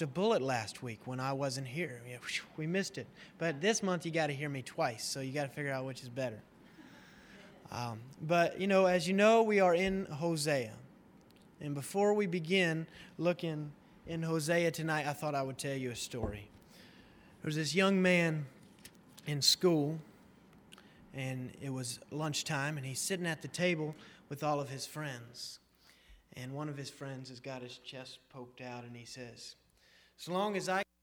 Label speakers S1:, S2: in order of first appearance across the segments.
S1: dodged a bullet last week when I wasn't here. Yeah, we missed it. But this month you got to hear me twice, so you got to figure out which is better. But, as you know, we are in Hosea. And before we begin looking in Hosea tonight, I thought I would tell you a story. There was this young man in school, and it was lunchtime, and he's sitting at the table with all of his friends. And one of his friends has got his chest poked out, and he says, "As long as I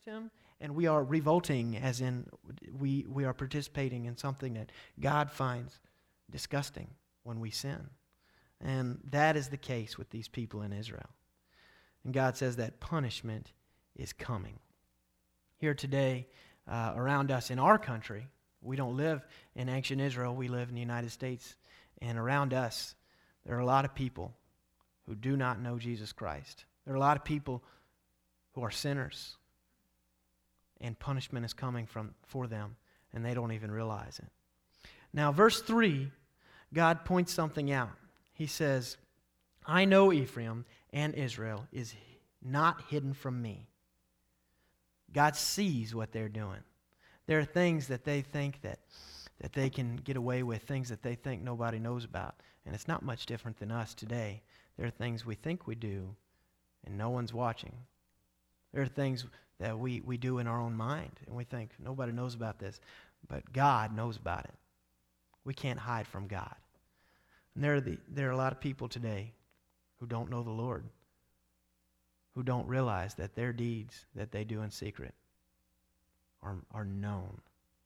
S1: against him, and we are revolting, as in we are participating in something that God finds disgusting when we sin. And that is the case with these people in Israel. And God says that punishment is coming. Here today, around us in our country, we don't live in ancient Israel, we live in the United States. And around us, there are a lot of people who do not know Jesus Christ. There are a lot of people who are sinners. And punishment is coming for them, and they don't even realize it. Now, verse 3, God points something out. He says, I know Ephraim and Israel is not hidden from me. God sees what they're doing. There are things that they think that they can get away with, things that they think nobody knows about. And it's not much different than us today. There are things we think we do, and no one's watching. There are things that we do in our own mind, and we think nobody knows about this. But God knows about it. We can't hide from God. And there are a lot of people today who don't know the Lord, who don't realize that their deeds that they do in secret are known.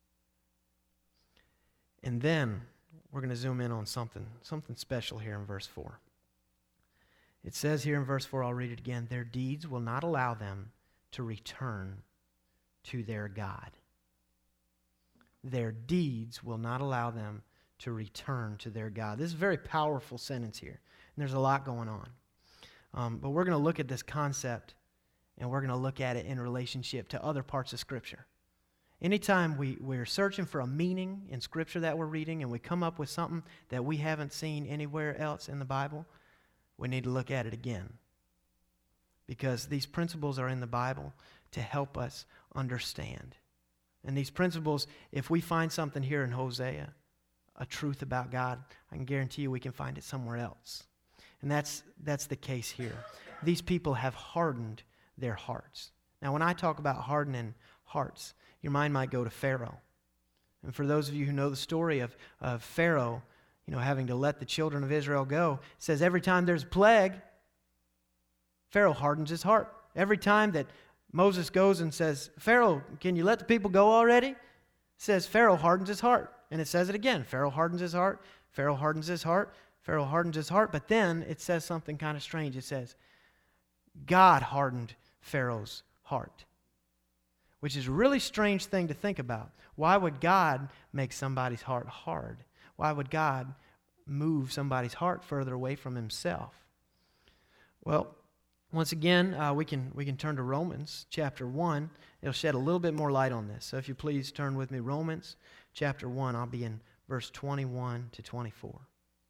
S1: And then we're going to zoom in on something special here in verse 4. It says here in verse 4, I'll read it again, their deeds will not allow them to return to their God. Their deeds will not allow them to return to their God. This is a very powerful sentence here, and there's a lot going on. But we're going to look at this concept, and we're going to look at it in relationship to other parts of Scripture. Anytime we're searching for a meaning in Scripture that we're reading, and we come up with something that we haven't seen anywhere else in the Bible, we need to look at it again. Because these principles are in the Bible to help us understand. And these principles, if we find something here in Hosea, a truth about God, I can guarantee you we can find it somewhere else. And that's the case here. These people have hardened their hearts. Now, when I talk about hardening hearts, your mind might go to Pharaoh. And for those of you who know the story of Pharaoh, having to let the children of Israel go, it says every time there's a plague, Pharaoh hardens his heart. Every time that Moses goes and says, Pharaoh, can you let the people go already? It says Pharaoh hardens his heart. And it says it again. Pharaoh hardens his heart. Pharaoh hardens his heart. Pharaoh hardens his heart. But then it says something kind of strange. It says, God hardened Pharaoh's heart. Which is a really strange thing to think about. Why would God make somebody's heart hard? Why would God move somebody's heart further away from himself? Well, once again, we can turn to Romans chapter 1. It'll shed a little bit more light on this. So if you please turn with me, Romans chapter 1. I'll be in verse 21 to 24.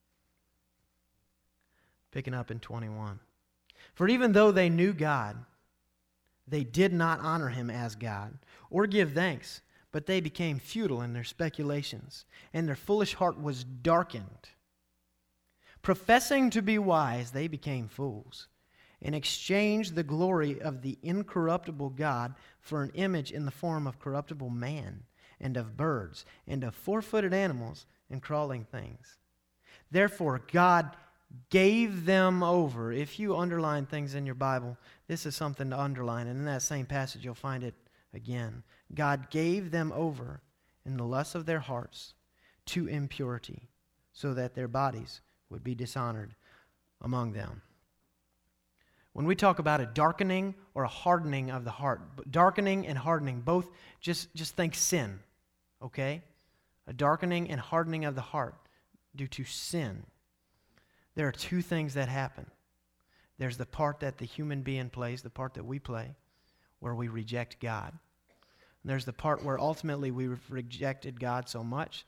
S1: Picking up in 21. For even though they knew God, they did not honor him as God or give thanks, but they became futile in their speculations, and their foolish heart was darkened. Professing to be wise, they became fools, and exchanged the glory of the incorruptible God for an image in the form of corruptible man, and of birds, and of four-footed animals, and crawling things. Therefore, God gave them over. If you underline things in your Bible, this is something to underline, and in that same passage you'll find it again. God gave them over in the lust of their hearts to impurity, so that their bodies would be dishonored among them. When we talk about a darkening or a hardening of the heart, darkening and hardening, both just think sin, okay? A darkening and hardening of the heart due to sin. There are two things that happen. There's the part that the human being plays, the part that we play, where we reject God. And there's the part where ultimately we've rejected God so much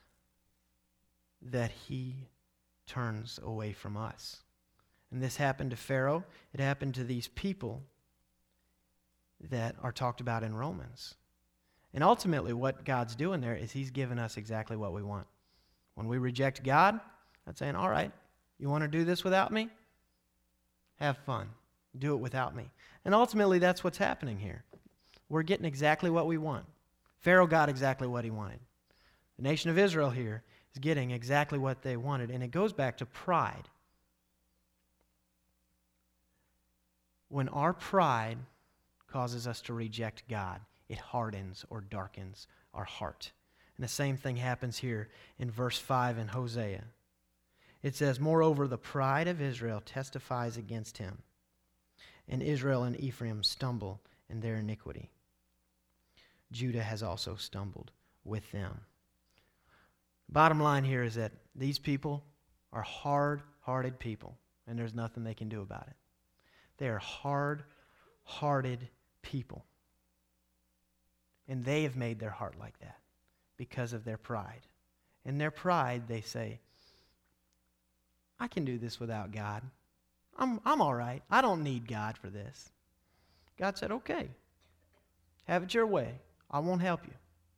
S1: that he turns away from us. And this happened to Pharaoh. It happened to these people that are talked about in Romans. And ultimately what God's doing there is he's giving us exactly what we want. When we reject God, that's saying, all right, you want to do this without me? Have fun. Do it without me. And ultimately that's what's happening here. We're getting exactly what we want. Pharaoh got exactly what he wanted. The nation of Israel here is getting exactly what they wanted. And it goes back to pride. When our pride causes us to reject God. It hardens or darkens our heart. And the same thing happens here in verse 5 in Hosea. It says, "Moreover, the pride of Israel testifies against him, and Israel and Ephraim stumble in their iniquity. Judah has also stumbled with them." Bottom line here is that these people are hard-hearted people, and there's nothing they can do about it. They are hard-hearted people. And they have made their heart like that because of their pride. In their pride, they say, "I can do this without God. I'm all right. I don't need God for this." God said, "Okay, have it your way. I won't help you."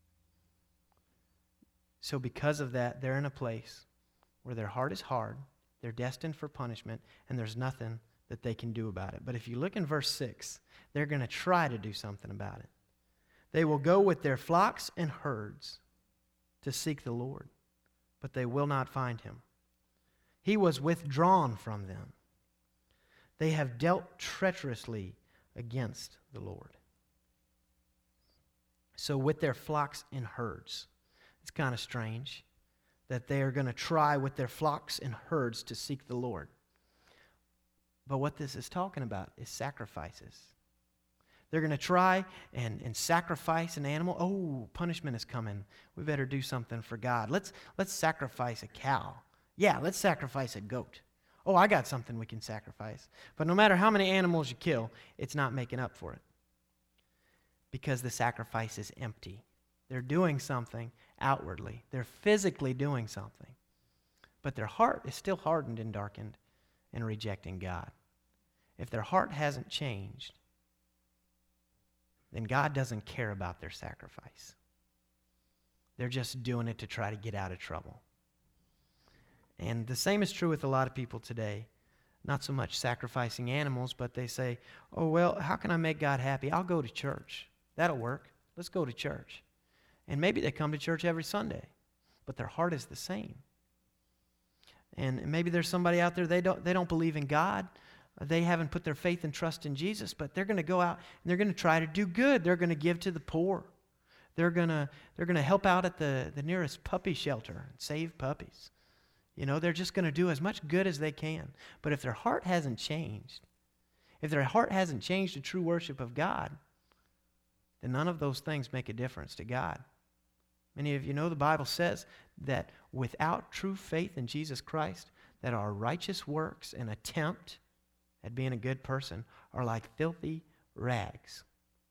S1: So because of that, they're in a place where their heart is hard, they're destined for punishment, and there's nothing that they can do about it. But if you look in verse 6, they're going to try to do something about it. "They will go with their flocks and herds to seek the Lord, but they will not find him. He was withdrawn from them. They have dealt treacherously against the Lord." So with their flocks and herds, it's kind of strange that they are going to try with their flocks and herds to seek the Lord. But what this is talking about is sacrifices. They're going to try and sacrifice an animal. Oh, punishment is coming. We better do something for God. Let's sacrifice a cow. Yeah, let's sacrifice a goat. Oh, I got something we can sacrifice. But no matter how many animals you kill, it's not making up for it. Because the sacrifice is empty. They're doing something outwardly. They're physically doing something. But their heart is still hardened and darkened and rejecting God. If their heart hasn't changed, then God doesn't care about their sacrifice. They're just doing it to try to get out of trouble. And the same is true with a lot of people today. Not so much sacrificing animals, but they say, "Oh, well, how can I make God happy? I'll go to church. That'll work. Let's go to church." And maybe they come to church every Sunday, but their heart is the same. And maybe there's somebody out there, they don't believe in God. They haven't put their faith and trust in Jesus, but they're going to go out and they're going to try to do good. They're going to give to the poor. They're going to help out at the nearest puppy shelter and save puppies. You know, they're just going to do as much good as they can. But if their heart hasn't changed, to true worship of God, then none of those things make a difference to God. Many of you know the Bible says that without true faith in Jesus Christ, that our righteous works and attempt at being a good person are like filthy rags.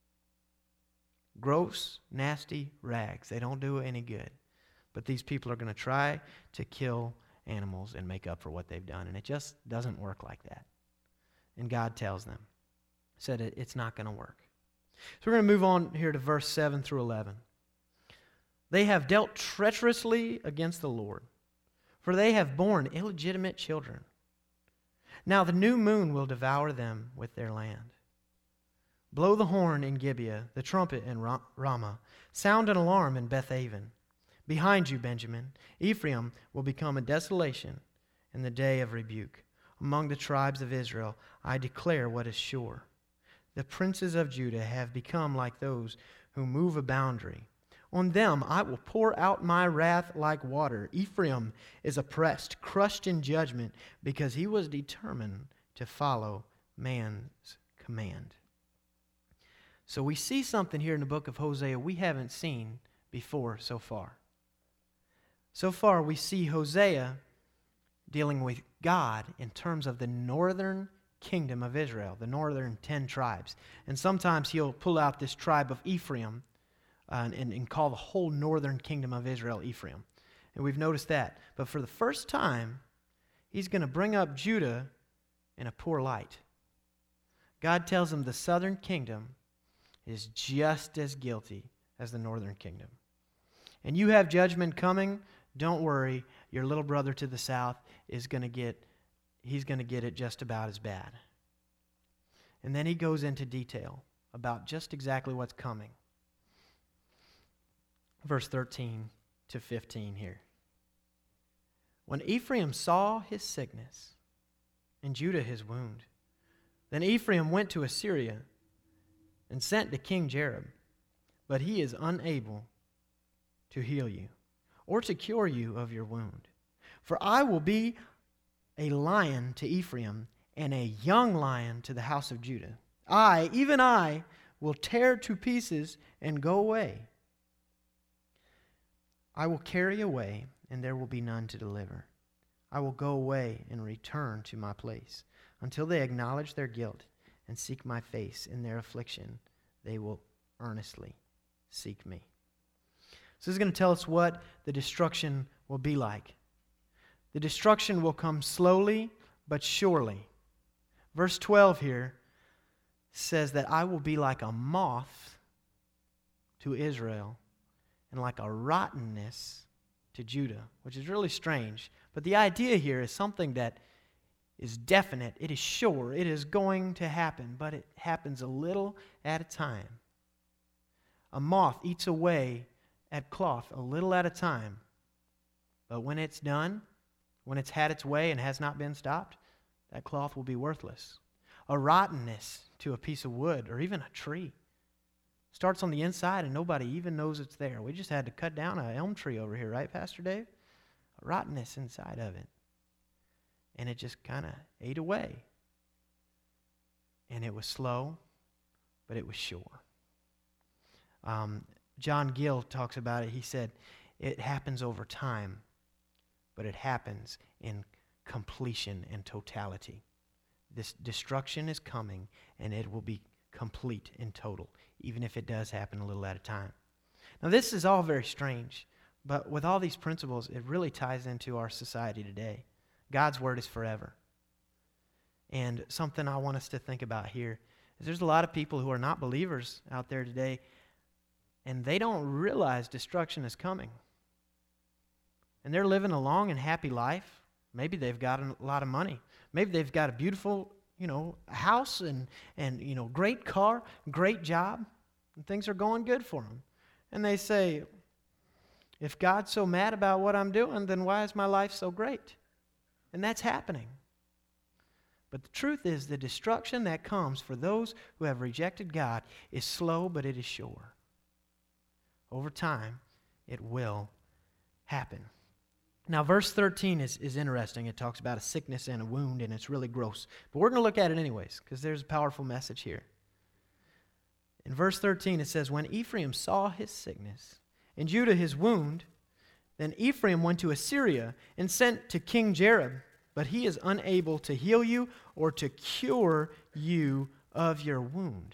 S1: Gross, nasty rags. They don't do any good. But these people are going to try to kill animals and make up for what they've done. And it just doesn't work like that. And God tells them, said it's not going to work. So we're going to move on here to verse 7 through 11. "They have dealt treacherously against the Lord, for they have borne illegitimate children. Now the new moon will devour them with their land. Blow the horn in Gibeah, the trumpet in Ramah. Sound an alarm in Bethaven. Behind you, Benjamin, Ephraim will become a desolation in the day of rebuke. Among the tribes of Israel, I declare what is sure. The princes of Judah have become like those who move a boundary. On them I will pour out my wrath like water. Ephraim is oppressed, crushed in judgment, because he was determined to follow man's command." So we see something here in the book of Hosea we haven't seen before so far. So far we see Hosea dealing with God in terms of the northern kingdom of Israel, the northern 10 tribes. And sometimes he'll pull out this tribe of Ephraim and call the whole northern kingdom of Israel Ephraim. And we've noticed that. But for the first time, he's going to bring up Judah in a poor light. God tells him the southern kingdom is just as guilty as the northern kingdom. And you have judgment coming. Don't worry, your little brother to the south is going to get it just about as bad. And then he goes into detail about just exactly what's coming. Verse 13 to 15 here. "When Ephraim saw his sickness and Judah his wound, then Ephraim went to Assyria and sent to King Jareb, but he is unable to heal you or to cure you of your wound. For I will be a lion to Ephraim and a young lion to the house of Judah. I, even I, will tear to pieces and go away. I will carry away, and there will be none to deliver. I will go away and return to my place. Until they acknowledge their guilt and seek my face in their affliction, they will earnestly seek me. So this is going to tell us what the destruction will be like. The destruction will come slowly but surely. Verse 12 here says that I will be like a moth to Israel and like a rottenness to Judah, which is really strange. But the idea here is something that is definite. It is sure. It is going to happen, but it happens a little at a time. A moth eats away at cloth a little at a time. But when it's done, when it's had its way and has not been stopped, that cloth will be worthless. A rottenness to a piece of wood or even a tree starts on the inside and nobody even knows it's there. We just had to cut down an elm tree over here, right, Pastor Dave? A rottenness inside of it. And it just kind of ate away. And it was slow, but it was sure. John Gill talks about it. He said, it happens over time, but it happens in completion and totality. This destruction is coming, and it will be complete in total, even if it does happen a little at a time. Now, this is all very strange, but with all these principles, it really ties into our society today. God's word is forever. And something I want us to think about here is there's a lot of people who are not believers out there today, and they don't realize destruction is coming. And they're living a long and happy life. Maybe they've got a lot of money. Maybe they've got a beautiful, house and great car, great job, and things are going good for them. And they say, if God's so mad about what I'm doing, then why is my life so great? And that's happening. But the truth is, the destruction that comes for those who have rejected God is slow, but it is sure. Over time, it will happen. Now, verse 13 is interesting. It talks about a sickness and a wound, and it's really gross. But we're going to look at it anyways, because there's a powerful message here. In verse 13, it says, when Ephraim saw his sickness, and Judah his wound, then Ephraim went to Assyria and sent to King Jareb, but he is unable to heal you or to cure you of your wound.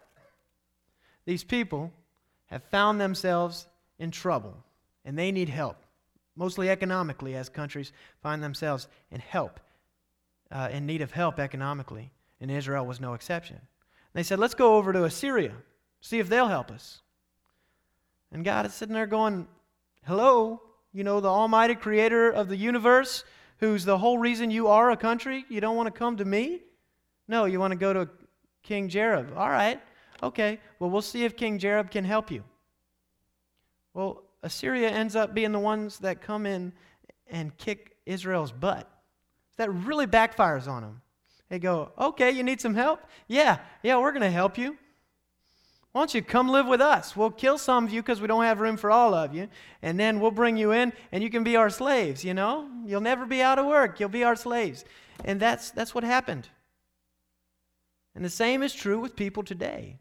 S1: These people have found themselves in trouble, and they need help. Mostly economically, as countries find themselves in need of help economically, and Israel was no exception. They said, let's go over to Assyria, see if they'll help us. And God is sitting there going, hello, the almighty creator of the universe, who's the whole reason you are a country? You don't want to come to me? No, you want to go to King Jareb. All right, okay, well, we'll see if King Jareb can help you. Well, Assyria ends up being the ones that come in and kick Israel's butt. That really backfires on them. They go, okay, you need some help? Yeah, we're going to help you. Why don't you come live with us? We'll kill some of you because we don't have room for all of you, and then we'll bring you in, and you can be our slaves, You'll never be out of work. You'll be our slaves. And that's what happened. And the same is true with people today.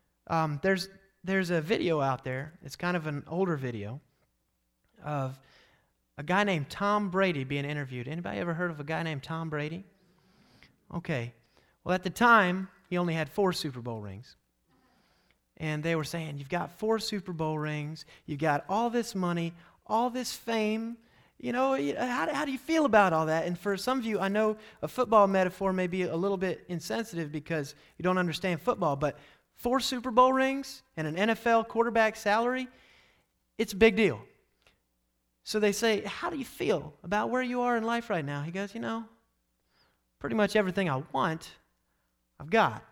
S1: There's a video out there, it's kind of an older video, of a guy named Tom Brady being interviewed. Anybody ever heard of a guy named Tom Brady? Okay. Well, at the time, he only had 4 Super Bowl rings. And they were saying, you've got 4 Super Bowl rings, you've got all this money, all this fame. How do you feel about all that? And for some of you, I know a football metaphor may be a little bit insensitive because you don't understand football, but 4 Super Bowl rings and an NFL quarterback salary, it's a big deal. So they say, how do you feel about where you are in life right now? He goes, pretty much everything I want, I've got.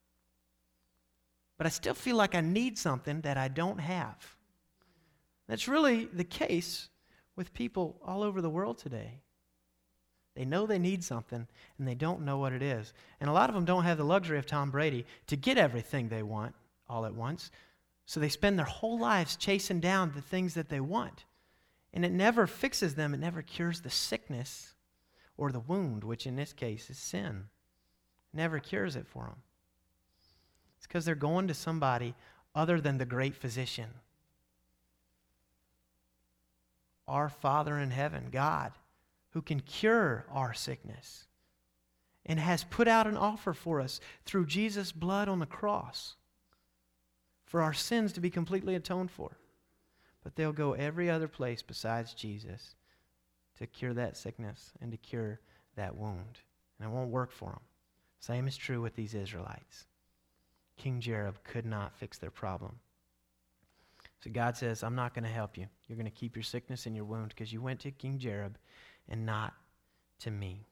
S1: But I still feel like I need something that I don't have. That's really the case with people all over the world today. They know they need something, and they don't know what it is. And a lot of them don't have the luxury of Tom Brady to get everything they want. all at once. So they spend their whole lives chasing down the things that they want. And it never fixes them. It never cures the sickness or the wound, which in this case is sin. It never cures it for them. It's because they're going to somebody other than the great physician. Our Father in heaven, God, who can cure our sickness and has put out an offer for us through Jesus' blood on the cross for our sins to be completely atoned for. But they'll go every other place besides Jesus to cure that sickness and to cure that wound. And it won't work for them. Same is true with these Israelites. King Jerob could not fix their problem. So God says, I'm not going to help you. You're going to keep your sickness and your wound because you went to King Jerob and not to me.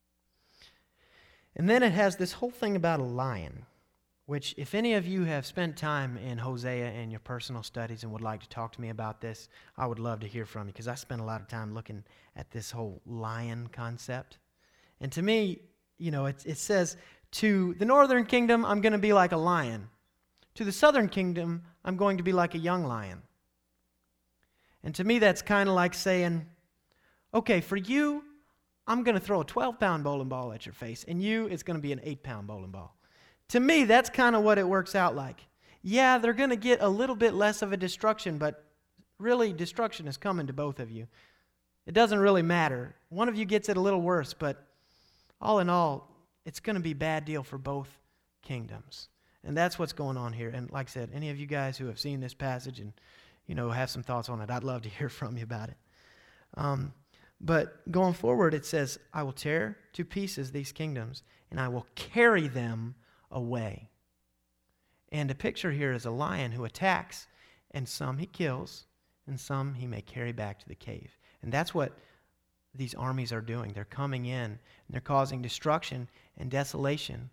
S1: And then it has this whole thing about a lion, which if any of you have spent time in Hosea in your personal studies and would like to talk to me about this, I would love to hear from you because I spent a lot of time looking at this whole lion concept. And to me, it says, to the northern kingdom, I'm going to be like a lion. To the southern kingdom, I'm going to be like a young lion. And to me, that's kind of like saying, okay, for you, I'm going to throw a 12-pound bowling ball at your face, and you, it's going to be an 8-pound bowling ball. To me, that's kind of what it works out like. Yeah, they're going to get a little bit less of a destruction, but really, destruction is coming to both of you. It doesn't really matter. One of you gets it a little worse, but all in all, it's going to be a bad deal for both kingdoms. And that's what's going on here. And like I said, any of you guys who have seen this passage and, have some thoughts on it, I'd love to hear from you about it. But going forward, it says, I will tear to pieces these kingdoms, and I will carry them away. And a picture here is a lion who attacks, and some he kills, and some he may carry back to the cave. And that's what these armies are doing. They're coming in, and they're causing destruction and desolation.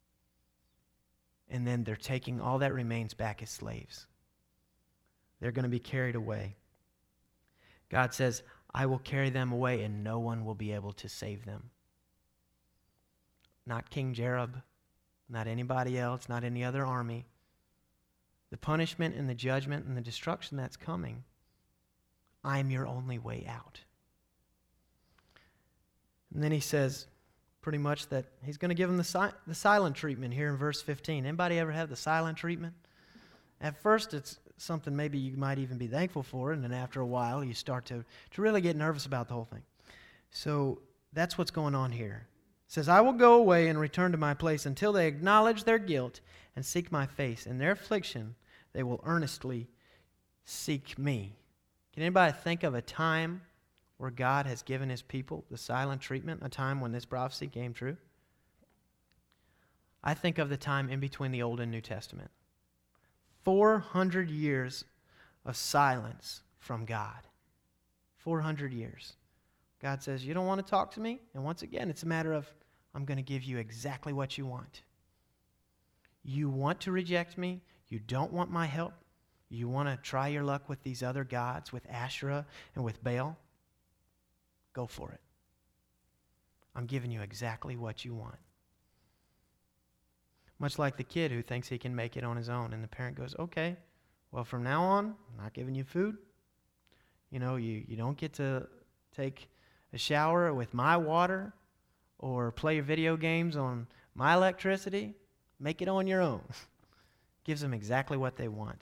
S1: And then they're taking all that remains back as slaves. They're going to be carried away. God says, I will carry them away, and no one will be able to save them. Not King Jerob, not anybody else, not any other army. The punishment and the judgment and the destruction that's coming, I'm your only way out. And then he says pretty much that he's going to give them the silent treatment here in verse 15. Anybody ever have the silent treatment? At first, it's something maybe you might even be thankful for, and then after a while, you start to really get nervous about the whole thing. So that's what's going on here. It says, I will go away and return to my place until they acknowledge their guilt and seek my face. In their affliction, they will earnestly seek me. Can anybody think of a time where God has given his people the silent treatment, a time when this prophecy came true? I think of the time in between the Old and New Testament. 400 years of silence from God. 400 years. God says, you don't want to talk to me? And once again, it's a matter of, I'm going to give you exactly what you want. You want to reject me? You don't want my help? You want to try your luck with these other gods, with Asherah and with Baal? Go for it. I'm giving you exactly what you want. Much like the kid who thinks he can make it on his own, and the parent goes, okay, well, from now on, I'm not giving you food. You don't get to take a shower with my water or play video games on my electricity. Make it on your own. Gives them exactly what they want.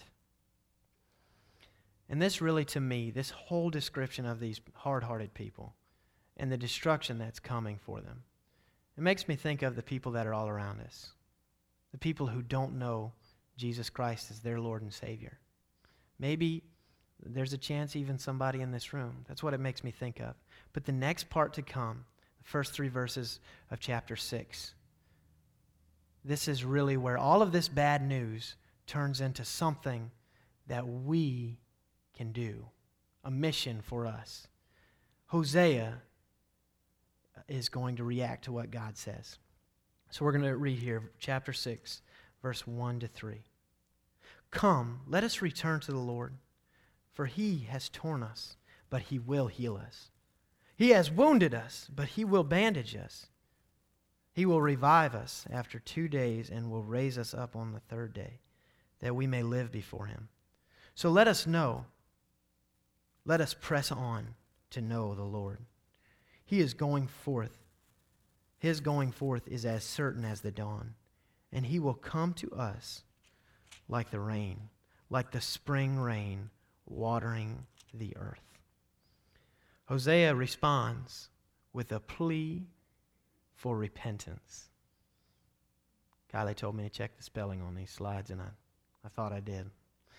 S1: And this really, to me, this whole description of these hard-hearted people and the destruction that's coming for them, it makes me think of the people that are all around us. The people who don't know Jesus Christ as their Lord and Savior. Maybe there's a chance even somebody in this room. That's what it makes me think of. But the next part to come, the first 3 verses of chapter 6, this is really where all of this bad news turns into something that we can do, a mission for us. Hosea is going to react to what God says. So we're going to read here, chapter 6, verse 1 to 3. Come, let us return to the Lord, for he has torn us, but he will heal us. He has wounded us, but he will bandage us. He will revive us after 2 days and will raise us up on the 3rd day. that we may live before him. So let us know. Let us press on to know the Lord. He is going forth. His going forth is as certain as the dawn, and he will come to us like the rain, like the spring rain watering the earth. Hosea responds with a plea for repentance. Kylie told me to check the spelling on these slides, and I thought I did.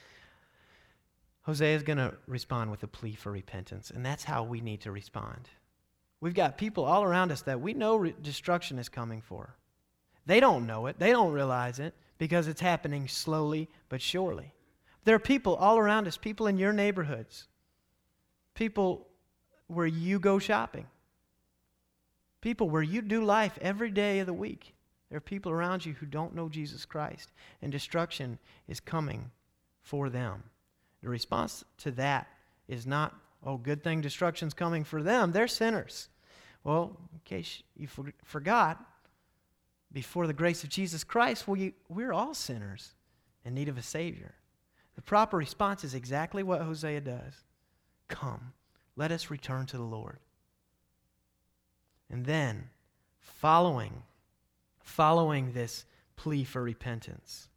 S1: Hosea is going to respond with a plea for repentance, and that's how we need to respond. We've got people all around us that we know destruction is coming for. They don't know it. They don't realize it because it's happening slowly but surely. There are people all around us, people in your neighborhoods, people where you go shopping, people where you do life every day of the week. There are people around you who don't know Jesus Christ, and destruction is coming for them. The response to that is not, oh, good thing destruction's coming for them. They're sinners. Well, in case you forgot, before the grace of Jesus Christ, we're all sinners in need of a Savior. The proper response is exactly what Hosea does. Come, let us return to the Lord. And then, following this plea for repentance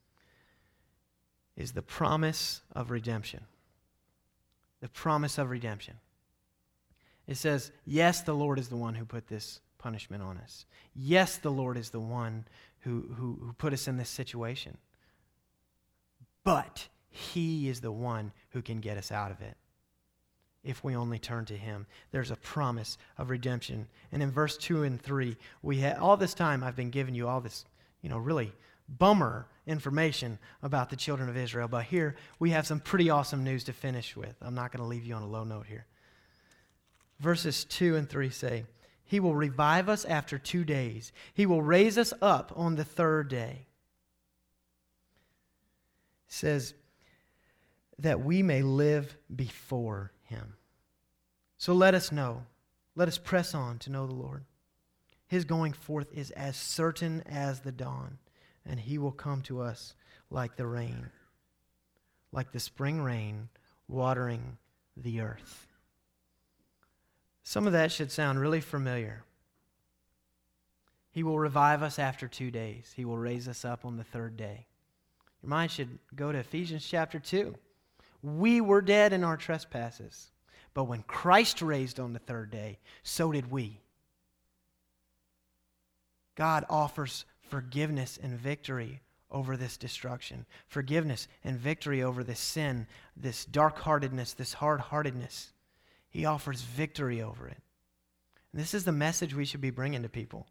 S1: is the promise of redemption. The promise of redemption. It says, yes, the Lord is the one who put this punishment on us. Yes, the Lord is the one who put us in this situation. But he is the one who can get us out of it if we only turn to him. There's a promise of redemption. And in verse 2 and 3, all this time I've been giving you all this, really bummer information about the children of Israel. But here we have some pretty awesome news to finish with. I'm not going to leave you on a low note here. Verses 2 and 3 say, he will revive us after 2 days. He will raise us up on the 3rd day. It says that we may live before him. So let us know. Let us press on to know the Lord. His going forth is as certain as the dawn, and he will come to us like the rain, like the spring rain watering the earth. Some of that should sound really familiar. He will revive us after 2 days. He will raise us up on the 3rd day. Your mind should go to Ephesians chapter 2. We were dead in our trespasses, but when Christ raised on the 3rd day, so did we. God offers forgiveness and victory over this destruction. Forgiveness and victory over this sin, this dark-heartedness, this hard-heartedness. He offers victory over it. And this is the message we should be bringing to people.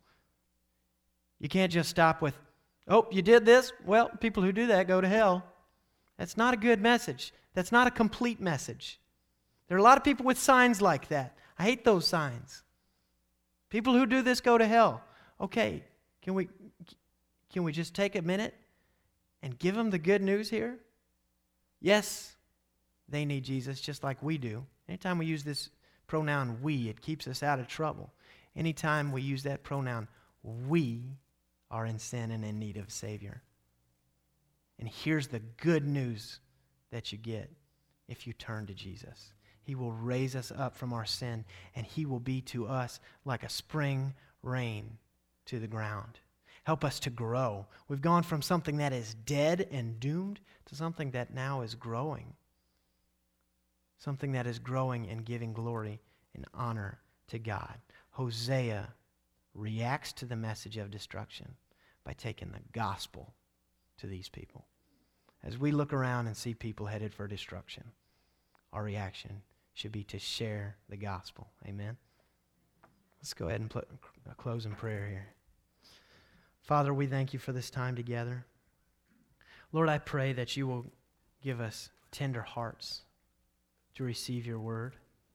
S1: You can't just stop with, oh, you did this? Well, people who do that go to hell. That's not a good message. That's not a complete message. There are a lot of people with signs like that. I hate those signs. People who do this go to hell. Okay, can we just take a minute and give them the good news here? Yes, they need Jesus just like we do. Anytime we use this pronoun we, it keeps us out of trouble. Anytime we use that pronoun, we are in sin and in need of a Savior. And here's the good news that you get if you turn to Jesus. He will raise us up from our sin, and he will be to us like a spring rain to the ground. Help us to grow. We've gone from something that is dead and doomed to something that now is growing. Something that is growing and giving glory and honor to God. Hosea reacts to the message of destruction by taking the gospel to these people. As we look around and see people headed for destruction, our reaction should be to share the gospel. Amen? Let's go ahead and close in prayer here. Father, we thank you for this time together. Lord, I pray that you will give us tender hearts to receive your word.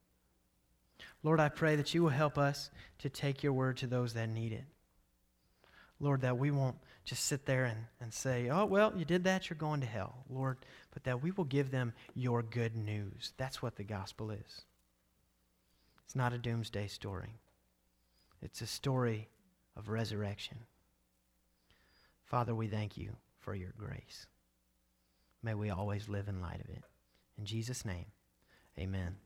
S1: Lord, I pray that you will help us to take your word to those that need it. Lord, that we won't just sit there and say, oh, well, you did that, you're going to hell, Lord, but that we will give them your good news. That's what the gospel is. It's not a doomsday story. It's a story of resurrection. Father, we thank you for your grace.
S2: May we always live in light of it. In Jesus' name, amen.